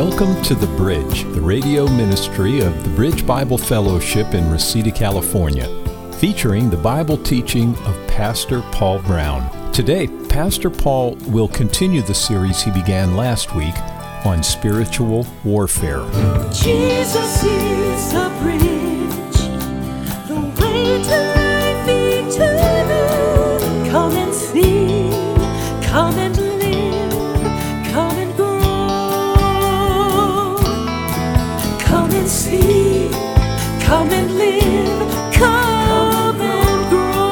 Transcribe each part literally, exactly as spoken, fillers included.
Welcome to The Bridge, the radio ministry of the Bridge Bible Fellowship in Reseda, California, featuring the Bible teaching of Pastor Paul Brown. Today, Pastor Paul will continue the series he began last week on spiritual warfare. Jesus is the bridge, the way to life eternal. Come and see, come and live, come and grow. Come and see, come and live, come and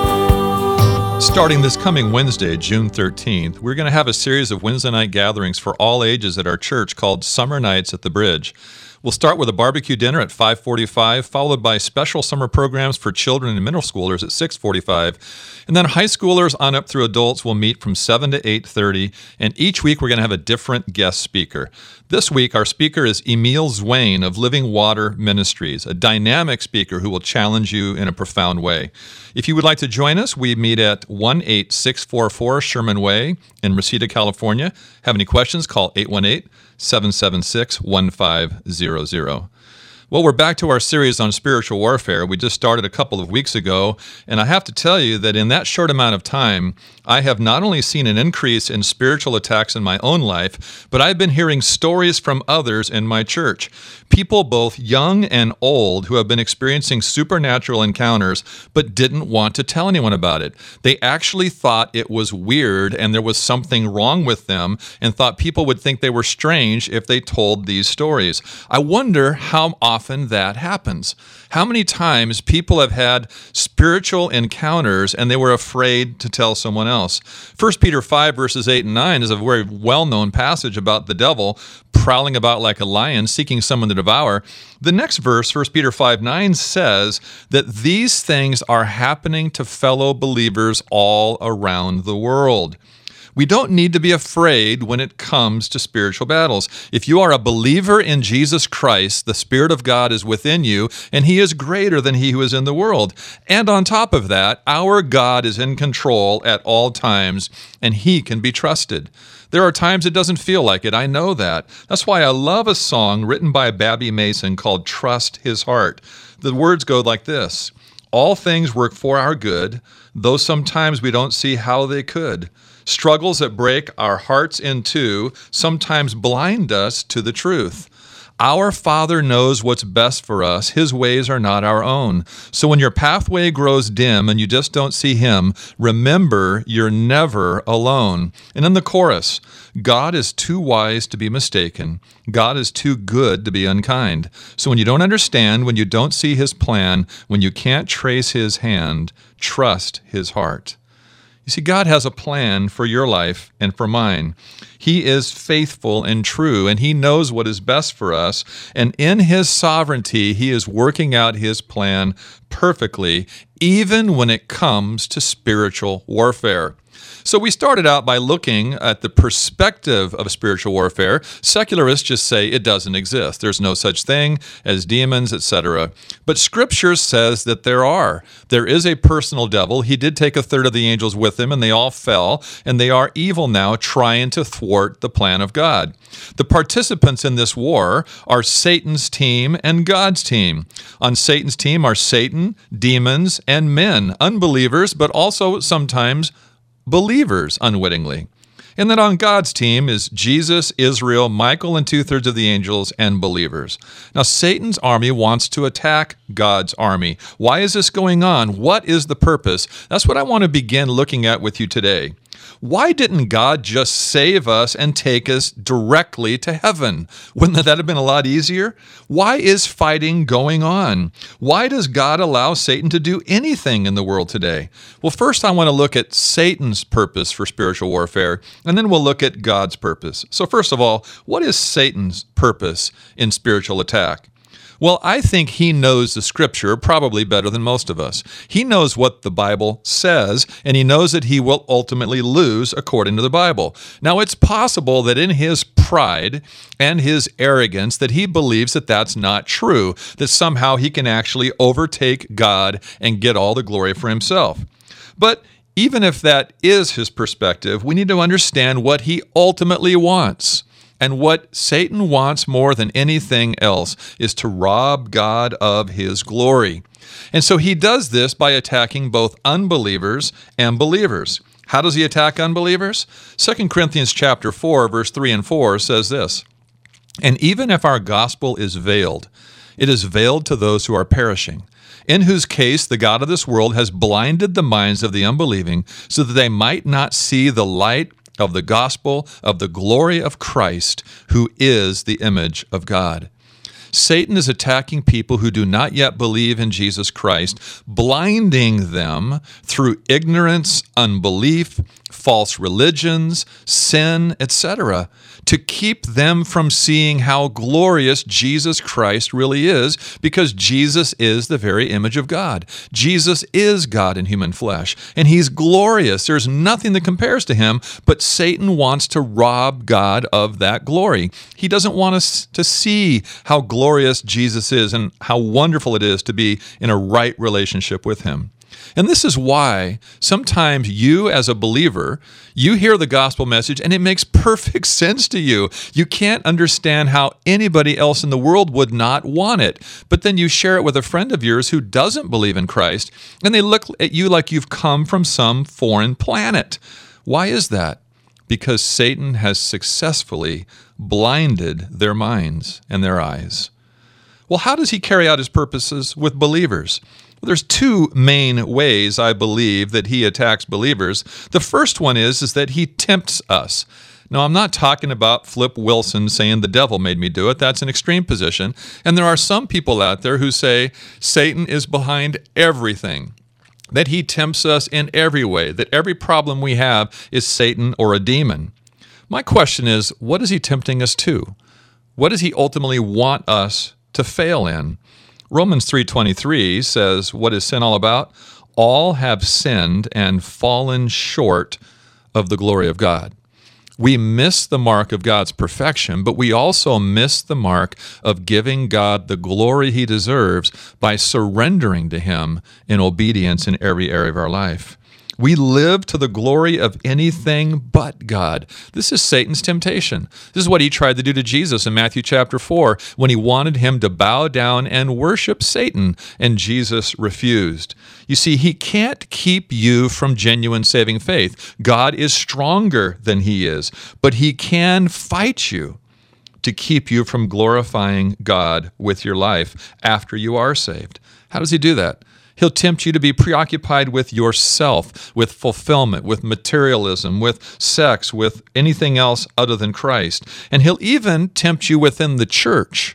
grow. Starting this coming Wednesday, June thirteenth, we're going to have a series of Wednesday night gatherings for all ages at our church called Summer Nights at the Bridge. We'll start with a barbecue dinner at five forty-five, followed by special summer programs for children and middle schoolers at six forty-five. And then high schoolers on up through adults will meet from seven to eight thirty. And each week we're going to have a different guest speaker. This week our speaker is Emil Zwane of Living Water Ministries, a dynamic speaker who will challenge you in a profound way. If you would like to join us, we meet at one eight six four four Sherman Way in Reseda, California. Have any questions? Call eight one eight, seven seven six, one five zero zero. Well, we're back to our series on spiritual warfare. We just started a couple of weeks ago, and I have to tell you that in that short amount of time, I have not only seen an increase in spiritual attacks in my own life, but I've been hearing stories from others in my church. People both young and old who have been experiencing supernatural encounters but didn't want to tell anyone about it. They actually thought it was weird and there was something wrong with them and thought people would think they were strange if they told these stories. I wonder how often that happens. How many times people have had spiritual encounters and they were afraid to tell someone else. First Peter five verses eight and nine is a very well-known passage about the devil prowling about like a lion, seeking someone to devour. The next verse, First Peter five nine, says that these things are happening to fellow believers all around the world. We don't need to be afraid when it comes to spiritual battles. If you are a believer in Jesus Christ, the Spirit of God is within you, and He is greater than he who is in the world. And on top of that, our God is in control at all times, and He can be trusted. There are times it doesn't feel like it. I know that. That's why I love a song written by Babby Mason called Trust His Heart. The words go like this: all things work for our good, though sometimes we don't see how they could. Struggles that break our hearts in two sometimes blind us to the truth. Our Father knows what's best for us. His ways are not our own. So when your pathway grows dim and you just don't see Him, remember you're never alone. And in the chorus, God is too wise to be mistaken. God is too good to be unkind. So when you don't understand, when you don't see His plan, when you can't trace His hand, trust His heart. You see, God has a plan for your life and for mine. He is faithful and true, and He knows what is best for us. And in His sovereignty, He is working out His plan perfectly, even when it comes to spiritual warfare. So we started out by looking at the perspective of spiritual warfare. Secularists just say it doesn't exist. There's no such thing as demons, et cetera. But Scripture says that there are. There is a personal devil. He did take a third of the angels with him, and they all fell, and they are evil now, trying to thwart the plan of God. The participants in this war are Satan's team and God's team. On Satan's team are Satan, demons, and men, unbelievers, but also sometimes believers unwittingly. And then on God's team is Jesus, Israel, Michael, and two-thirds of the angels, and believers. Now, Satan's army wants to attack God's army. Why is this going on? What is the purpose? That's what I want to begin looking at with you today. Why didn't God just save us and take us directly to heaven? Wouldn't that have been a lot easier? Why is fighting going on? Why does God allow Satan to do anything in the world today? Well, first I want to look at Satan's purpose for spiritual warfare, and then we'll look at God's purpose. So first of all, what is Satan's purpose in spiritual attack? Well, I think he knows the Scripture probably better than most of us. He knows what the Bible says, and he knows that he will ultimately lose according to the Bible. Now, it's possible that in his pride and his arrogance that he believes that that's not true, that somehow he can actually overtake God and get all the glory for himself. But even if that is his perspective, we need to understand what he ultimately wants. And what Satan wants more than anything else is to rob God of his glory. And so he does this by attacking both unbelievers and believers. How does he attack unbelievers? Second Corinthians chapter four, verse three and four says this, "And even if our gospel is veiled, it is veiled to those who are perishing, in whose case the God of this world has blinded the minds of the unbelieving, so that they might not see the light of the gospel of the glory of Christ, who is the image of God." Satan is attacking people who do not yet believe in Jesus Christ, blinding them through ignorance, unbelief, false religions, sin, et cetera, to keep them from seeing how glorious Jesus Christ really is, because Jesus is the very image of God. Jesus is God in human flesh, and he's glorious. There's nothing that compares to him, but Satan wants to rob God of that glory. He doesn't want us to see how glorious Jesus is and how wonderful it is to be in a right relationship with him. And this is why sometimes you as a believer, you hear the gospel message and it makes perfect sense to you. You can't understand how anybody else in the world would not want it. But then you share it with a friend of yours who doesn't believe in Christ, and they look at you like you've come from some foreign planet. Why is that? Because Satan has successfully blinded their minds and their eyes. Well, how does he carry out his purposes with believers? Well, there's two main ways, I believe, that he attacks believers. The first one is, is that he tempts us. Now, I'm not talking about Flip Wilson saying the devil made me do it. That's an extreme position. And there are some people out there who say Satan is behind everything, that he tempts us in every way, that every problem we have is Satan or a demon. My question is, what is he tempting us to? What does he ultimately want us to fail in? Romans three twenty-three says, what is sin all about? All have sinned and fallen short of the glory of God. We miss the mark of God's perfection, but we also miss the mark of giving God the glory he deserves by surrendering to him in obedience in every area of our life. We live to the glory of anything but God. This is Satan's temptation. This is what he tried to do to Jesus in Matthew chapter four when he wanted him to bow down and worship Satan, and Jesus refused. You see, he can't keep you from genuine saving faith. God is stronger than he is, but he can fight you to keep you from glorifying God with your life after you are saved. How does he do that? He'll tempt you to be preoccupied with yourself, with fulfillment, with materialism, with sex, with anything else other than Christ. And he'll even tempt you within the church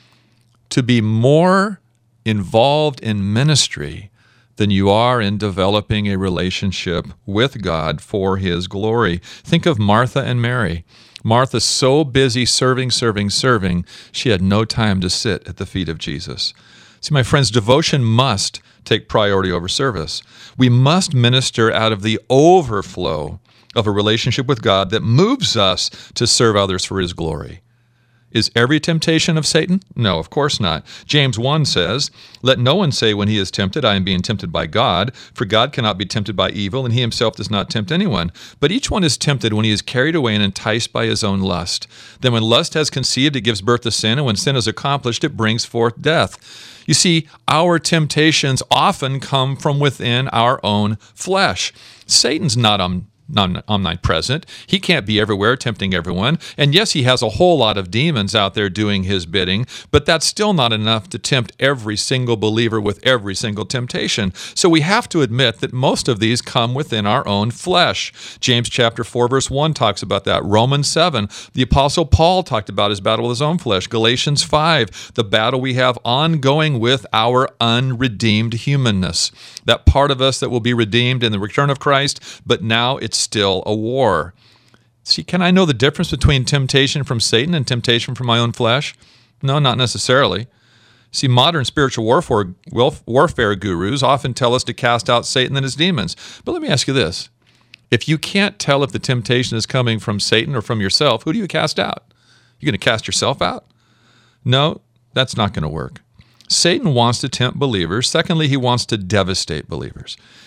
to be more involved in ministry than you are in developing a relationship with God for his glory. Think of Martha and Mary. Martha, so busy serving, serving, serving, she had no time to sit at the feet of Jesus. See, my friends, devotion must take priority over service. We must minister out of the overflow of a relationship with God that moves us to serve others for his glory. Is every temptation of Satan? No, of course not. James one says, "Let no one say when he is tempted, I am being tempted by God, for God cannot be tempted by evil, and he himself does not tempt anyone. But each one is tempted when he is carried away and enticed by his own lust. Then when lust has conceived, it gives birth to sin, and when sin is accomplished, it brings forth death." You see, our temptations often come from within our own flesh. Satan's not um, omnipresent. He can't be everywhere tempting everyone. And yes, he has a whole lot of demons out there doing his bidding, but that's still not enough to tempt every single believer with every single temptation. So we have to admit that most of these come within our own flesh. James chapter four, verse one talks about that. Romans seven, the Apostle Paul talked about his battle with his own flesh. Galatians five, the battle we have ongoing with our unredeemed humanness. That part of us that will be redeemed in the return of Christ, but now it's still a war. See, can I know the difference between temptation from Satan and temptation from my own flesh? No, not necessarily. See, modern spiritual warfare, warfare gurus often tell us to cast out Satan and his demons. But let me ask you this. If you can't tell if the temptation is coming from Satan or from yourself, who do you cast out? You're going to cast yourself out? No, that's not going to work. Satan wants to tempt believers. Secondly, he wants to devastate believers.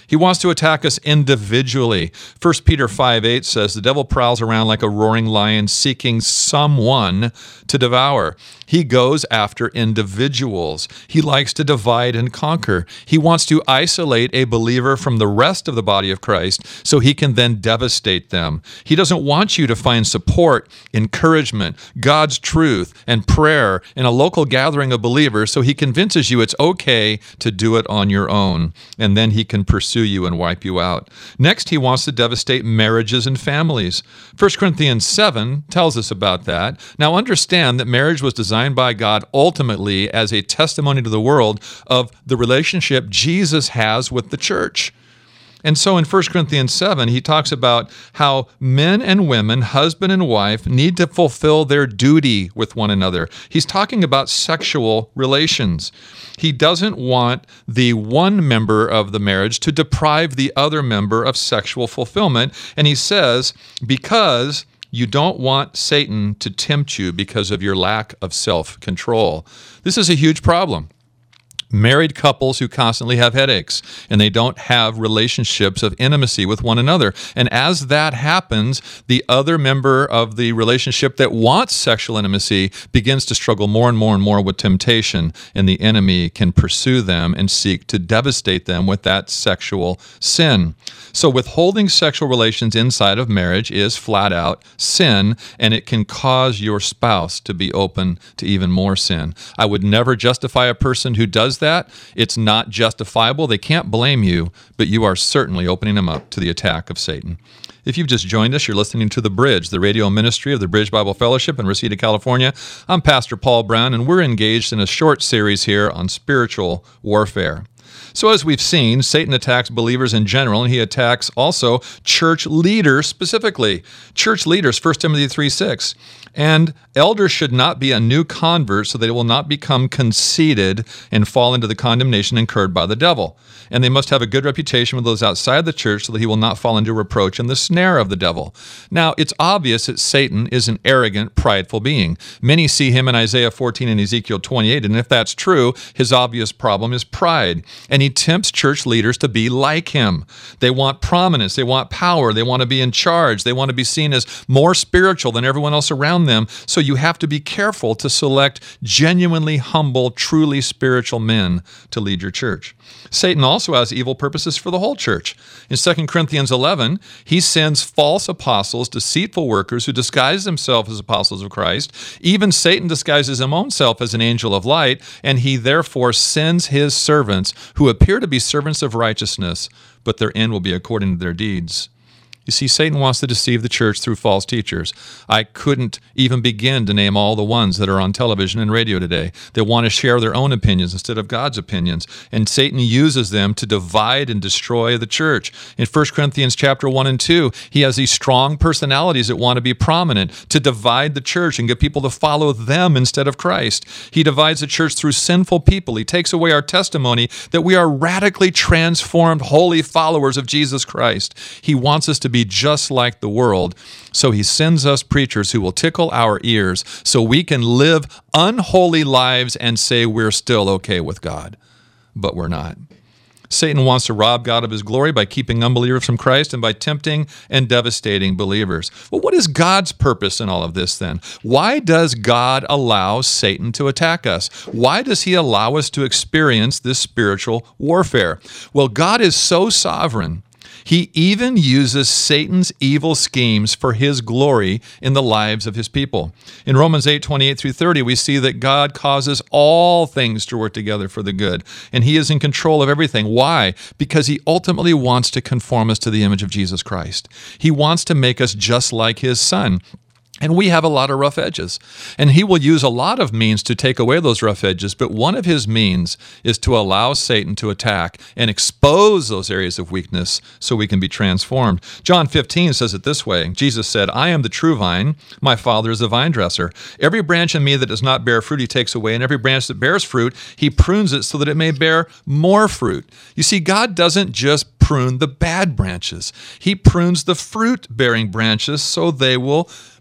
He wants to attack us individually. First Peter five eight says, the devil prowls around like a roaring lion seeking someone to devour. He goes after individuals. He likes to divide and conquer. He wants to isolate a believer from the rest of the body of Christ so he can then devastate them. He doesn't want you to find support, encouragement, God's truth, and prayer in a local gathering of believers so he convinces you it's okay to do it on your own, and then he can pursue you and wipe you out. Next, he wants to devastate marriages and families. First Corinthians seven tells us about that. Now understand that marriage was designed by God ultimately as a testimony to the world of the relationship Jesus has with the church. And so in First Corinthians seven, he talks about how men and women, husband and wife, need to fulfill their duty with one another. He's talking about sexual relations. He doesn't want the one member of the marriage to deprive the other member of sexual fulfillment. And he says, because you don't want Satan to tempt you because of your lack of self-control. This is a huge problem. Married couples who constantly have headaches and they don't have relationships of intimacy with one another. And as that happens, the other member of the relationship that wants sexual intimacy begins to struggle more and more and more with temptation, and the enemy can pursue them and seek to devastate them with that sexual sin. So withholding sexual relations inside of marriage is flat out sin, and it can cause your spouse to be open to even more sin. I would never justify a person who does that. It's not justifiable. They can't blame you, but you are certainly opening them up to the attack of Satan. If you've just joined us, you're listening to The Bridge, the radio ministry of the Bridge Bible Fellowship in Reseda, California. I'm Pastor Paul Brown, and we're engaged in a short series here on spiritual warfare. So as we've seen, Satan attacks believers in general, and he attacks also church leaders specifically. Church leaders, First Timothy three six. And elders should not be a new convert so they will not become conceited and fall into the condemnation incurred by the devil. And they must have a good reputation with those outside the church so that he will not fall into reproach and the snare of the devil. Now, it's obvious that Satan is an arrogant, prideful being. Many see him in Isaiah fourteen and Ezekiel twenty-eight, and if that's true, his obvious problem is pride. And he tempts church leaders to be like him. They want prominence, they want power, they want to be in charge, they want to be seen as more spiritual than everyone else around them. So you have to be careful to select genuinely humble, truly spiritual men to lead your church. Satan also has evil purposes for the whole church. In Second Corinthians eleven, he sends false apostles, deceitful workers who disguise themselves as apostles of Christ. Even Satan disguises his own self as an angel of light, and he therefore sends his servants who appear to be servants of righteousness, but their end will be according to their deeds. You see, Satan wants to deceive the church through false teachers. I couldn't even begin to name all the ones that are on television and radio today that want to share their own opinions instead of God's opinions. And Satan uses them to divide and destroy the church. In First Corinthians chapter one and two, he has these strong personalities that want to be prominent to divide the church and get people to follow them instead of Christ. He divides the church through sinful people. He takes away our testimony that we are radically transformed, holy followers of Jesus Christ. He wants us to be just like the world. So he sends us preachers who will tickle our ears so we can live unholy lives and say we're still okay with God. But we're not. Satan wants to rob God of his glory by keeping unbelievers from Christ and by tempting and devastating believers. Well, what is God's purpose in all of this then? Why does God allow Satan to attack us? Why does he allow us to experience this spiritual warfare? Well, God is so sovereign. He even uses Satan's evil schemes for his glory in the lives of his people. In Romans eight, twenty-eight through thirty, we see that God causes all things to work together for the good, and he is in control of everything. Why? Because he ultimately wants to conform us to the image of Jesus Christ. He wants to make us just like his Son. And we have a lot of rough edges. And he will use a lot of means to take away those rough edges, but one of his means is to allow Satan to attack and expose those areas of weakness so we can be transformed. John fifteen says it this way. Jesus said, I am the true vine, my Father is the vine dresser. Every branch in me that does not bear fruit he takes away, and every branch that bears fruit he prunes it so that it may bear more fruit. You see, God doesn't just prune the bad branches. He prunes the fruit-bearing branches so they will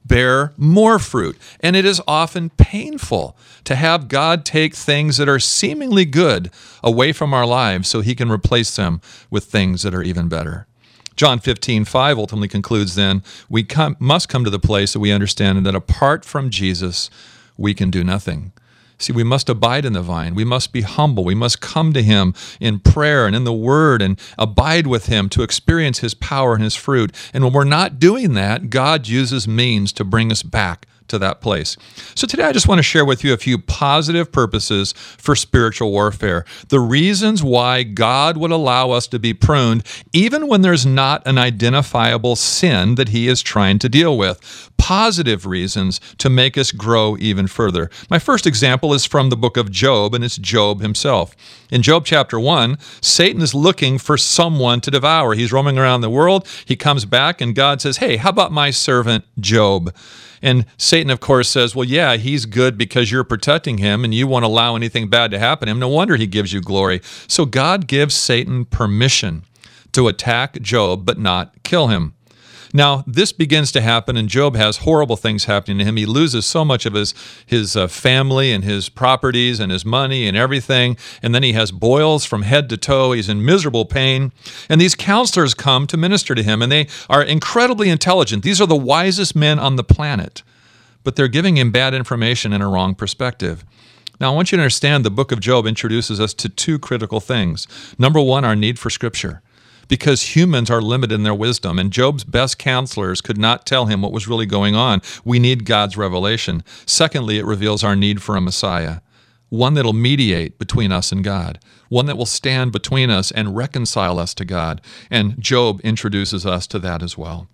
bear more fruit. And it is often painful to have God take things that are seemingly good away from our lives so he can replace them with things that are even better. John fifteen five ultimately concludes then, we come, must come to the place that we understand that apart from Jesus, we can do nothing. See, we must abide in the vine. We must be humble. We must come to him in prayer and in the word and abide with him to experience his power and his fruit. And when we're not doing that, God uses means to bring us back to that place. So today I just want to share with you a few positive purposes for spiritual warfare. The reasons why God would allow us to be pruned, even when there's not an identifiable sin that he is trying to deal with. Positive reasons to make us grow even further. My first example is from the book of Job, and it's Job himself. In Job chapter one, Satan is looking for someone to devour. He's roaming around the world. He comes back, and God says, hey, how about my servant Job? And Satan, of course, says, well, yeah, he's good because you're protecting him and you won't allow anything bad to happen to him. No wonder he gives you glory. So God gives Satan permission to attack Job, but not kill him. Now, this begins to happen, and Job has horrible things happening to him. He loses so much of his, his uh, family and his properties and his money and everything, and then he has boils from head to toe. He's in miserable pain, and these counselors come to minister to him, and they are incredibly intelligent. These are the wisest men on the planet, but they're giving him bad information and a wrong perspective. Now, I want you to understand the book of Job introduces us to two critical things. Number one, our need for Scripture. Because humans are limited in their wisdom, and Job's best counselors could not tell him what was really going on. We need God's revelation. Secondly, it reveals our need for a Messiah, one that will mediate between us and God, one that will stand between us and reconcile us to God. And Job introduces us to that as well.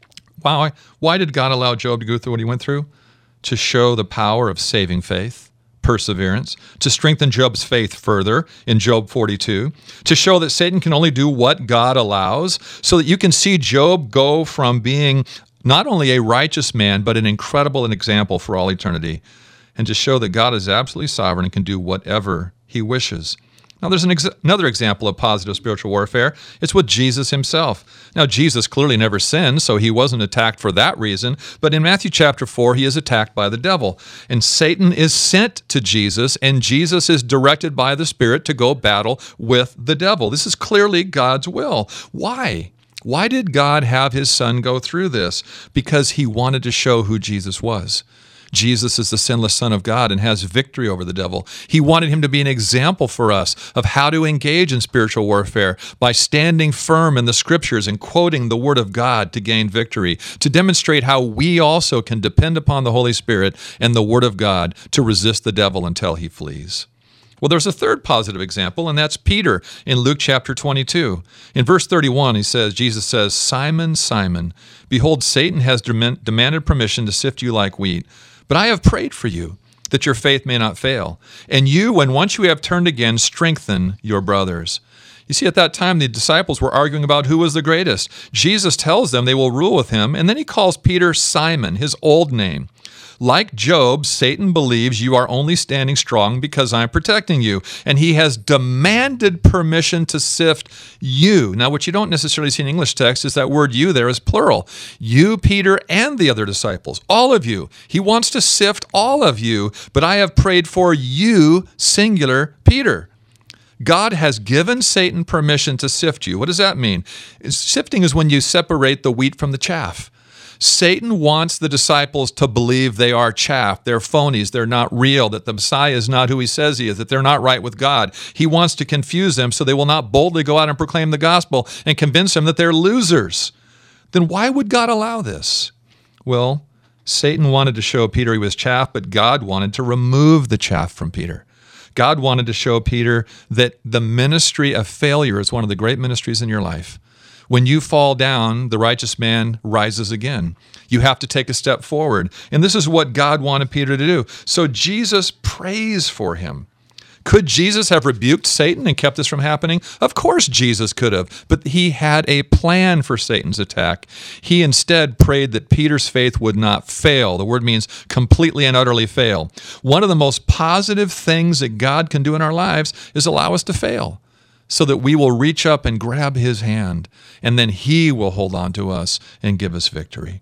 Why, why did God allow Job to go through what he went through? To show the power of saving faith, perseverance, to strengthen Job's faith further in Job forty-two, to show that Satan can only do what God allows, so that you can see Job go from being not only a righteous man, but an incredible example for all eternity, and to show that God is absolutely sovereign and can do whatever he wishes. Now, there's an ex- another example of positive spiritual warfare. It's with Jesus himself. Now, Jesus clearly never sinned, so he wasn't attacked for that reason. But in Matthew chapter four, he is attacked by the devil. And Satan is sent to Jesus, and Jesus is directed by the Spirit to go battle with the devil. This is clearly God's will. Why? Why did God have his son go through this? Because he wanted to show who Jesus was. Jesus is the sinless Son of God and has victory over the devil. He wanted him to be an example for us of how to engage in spiritual warfare by standing firm in the Scriptures and quoting the Word of God to gain victory, to demonstrate how we also can depend upon the Holy Spirit and the Word of God to resist the devil until he flees. Well, there's a third positive example, and that's Peter in Luke chapter twenty-two. In verse thirty-one, he says, Jesus says, Simon, Simon, behold, Satan has dem- demanded permission to sift you like wheat. But I have prayed for you, that your faith may not fail. And you, when once you have turned again, strengthen your brothers. You see, at that time, the disciples were arguing about who was the greatest. Jesus tells them they will rule with him, and then he calls Peter Simon, his old name. Like Job, Satan believes you are only standing strong because I'm protecting you, and he has demanded permission to sift you. Now, what you don't necessarily see in English text is that word you there is plural. You, Peter, and the other disciples, all of you. He wants to sift all of you, but I have prayed for you, singular, Peter. God has given Satan permission to sift you. What does that mean? Sifting is when you separate the wheat from the chaff. Satan wants the disciples to believe they are chaff, they're phonies, they're not real, that the Messiah is not who he says he is, that they're not right with God. He wants to confuse them so they will not boldly go out and proclaim the gospel and convince them that they're losers. Then why would God allow this? Well, Satan wanted to show Peter he was chaff, but God wanted to remove the chaff from Peter. God wanted to show Peter that the ministry of failure is one of the great ministries in your life. When you fall down, the righteous man rises again. You have to take a step forward. And this is what God wanted Peter to do. So Jesus prays for him. Could Jesus have rebuked Satan and kept this from happening? Of course Jesus could have, but he had a plan for Satan's attack. He instead prayed that Peter's faith would not fail. The word means completely and utterly fail. One of the most positive things that God can do in our lives is allow us to fail, so that we will reach up and grab his hand, and then he will hold on to us and give us victory.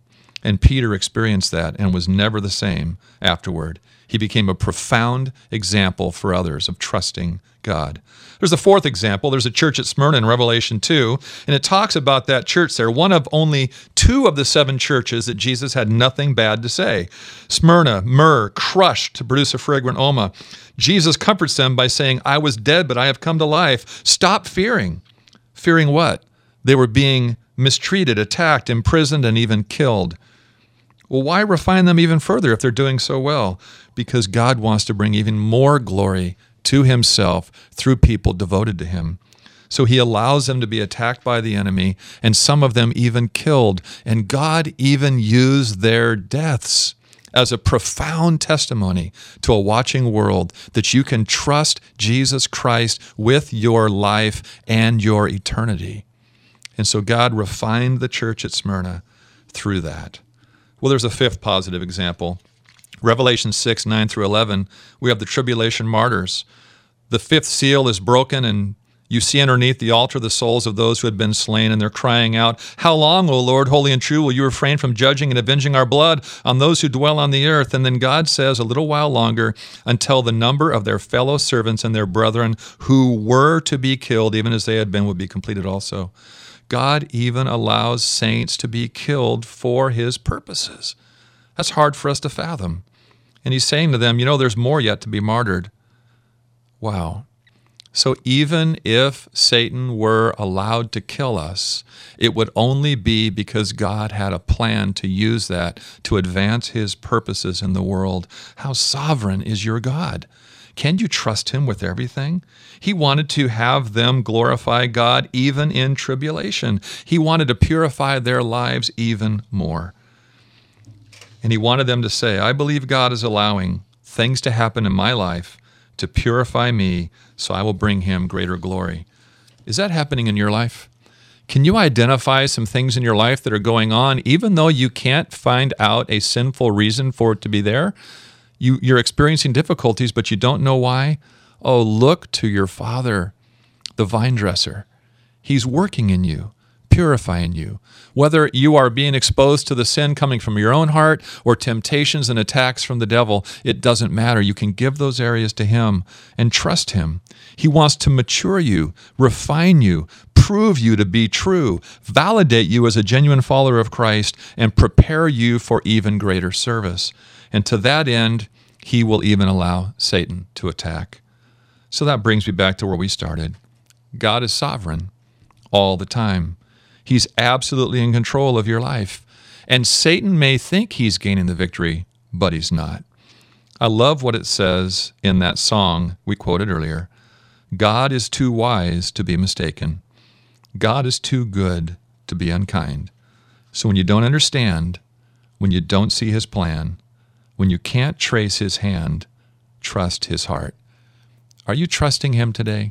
And Peter experienced that and was never the same afterward. He became a profound example for others of trusting God. There's a fourth example. There's a church at Smyrna in Revelation two, and it talks about that church there, one of only two of the seven churches that Jesus had nothing bad to say. Smyrna, myrrh, crushed to produce a fragrant aroma. Jesus comforts them by saying, I was dead, but I have come to life. Stop fearing. Fearing what? They were being mistreated, attacked, imprisoned, and even killed. Well, why refine them even further if they're doing so well? Because God wants to bring even more glory to himself through people devoted to him. So he allows them to be attacked by the enemy, and some of them even killed. And God even used their deaths as a profound testimony to a watching world that you can trust Jesus Christ with your life and your eternity. And so God refined the church at Smyrna through that. Well, there's a fifth positive example. Revelation six, nine through eleven, we have the tribulation martyrs. The fifth seal is broken, and you see underneath the altar the souls of those who had been slain, and they're crying out, How long, O Lord, holy and true, will you refrain from judging and avenging our blood on those who dwell on the earth? And then God says, a little while longer, until the number of their fellow servants and their brethren who were to be killed, even as they had been, would be completed also. God even allows saints to be killed for his purposes. That's hard for us to fathom. And he's saying to them, you know, there's more yet to be martyred. Wow. So even if Satan were allowed to kill us, it would only be because God had a plan to use that to advance his purposes in the world. How sovereign is your God? Can you trust him with everything? He wanted to have them glorify God even in tribulation. He wanted to purify their lives even more. And he wanted them to say, I believe God is allowing things to happen in my life to purify me, so I will bring him greater glory. Is that happening in your life? Can you identify some things in your life that are going on, even though you can't find out a sinful reason for it to be there? You, you're experiencing difficulties, but you don't know why? Oh, look to your Father, the vine dresser. He's working in you, purifying you. Whether you are being exposed to the sin coming from your own heart or temptations and attacks from the devil, it doesn't matter. You can give those areas to him and trust him. He wants to mature you, refine you, prove you to be true, validate you as a genuine follower of Christ, and prepare you for even greater service. And to that end, he will even allow Satan to attack. So that brings me back to where we started. God is sovereign all the time. He's absolutely in control of your life. And Satan may think he's gaining the victory, but he's not. I love what it says in that song we quoted earlier. God is too wise to be mistaken. God is too good to be unkind. So when you don't understand, when you don't see his plan, when you can't trace his hand, trust his heart. Are you trusting him today?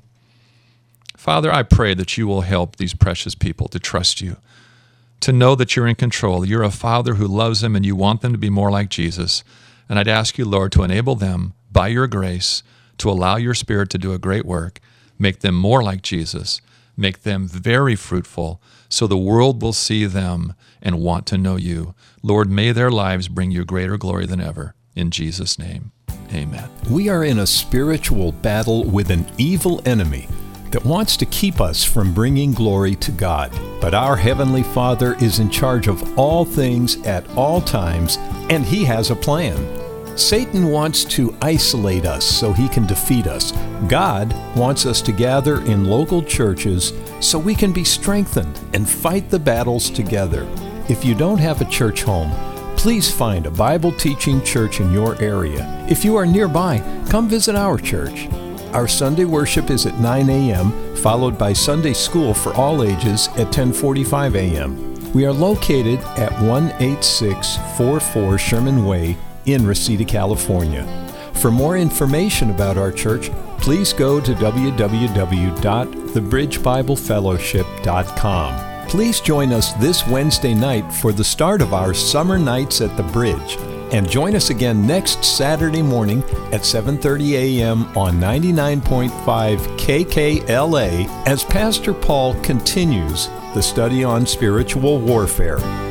Father, I pray that you will help these precious people to trust you, to know that you're in control. You're a Father who loves them and you want them to be more like Jesus. And I'd ask you, Lord, to enable them by your grace to allow your Spirit to do a great work, make them more like Jesus, make them very fruitful so the world will see them and want to know you. Lord, may their lives bring you greater glory than ever. In Jesus' name, amen. We are in a spiritual battle with an evil enemy that wants to keep us from bringing glory to God. But our Heavenly Father is in charge of all things at all times, and He has a plan. Satan wants to isolate us so he can defeat us. God wants us to gather in local churches so we can be strengthened and fight the battles together. If you don't have a church home, please find a Bible-teaching church in your area. If you are nearby, come visit our church. Our Sunday worship is at nine a.m., followed by Sunday school for all ages at ten forty-five a.m. We are located at one eight six four four Sherman Way in Reseda, California. For more information about our church, please go to w w w dot the bridge bible fellowship dot com. Please join us this Wednesday night for the start of our Summer Nights at the Bridge. And join us again next Saturday morning at seven thirty a.m. on ninety-nine point five K K L A as Pastor Paul continues the study on spiritual warfare.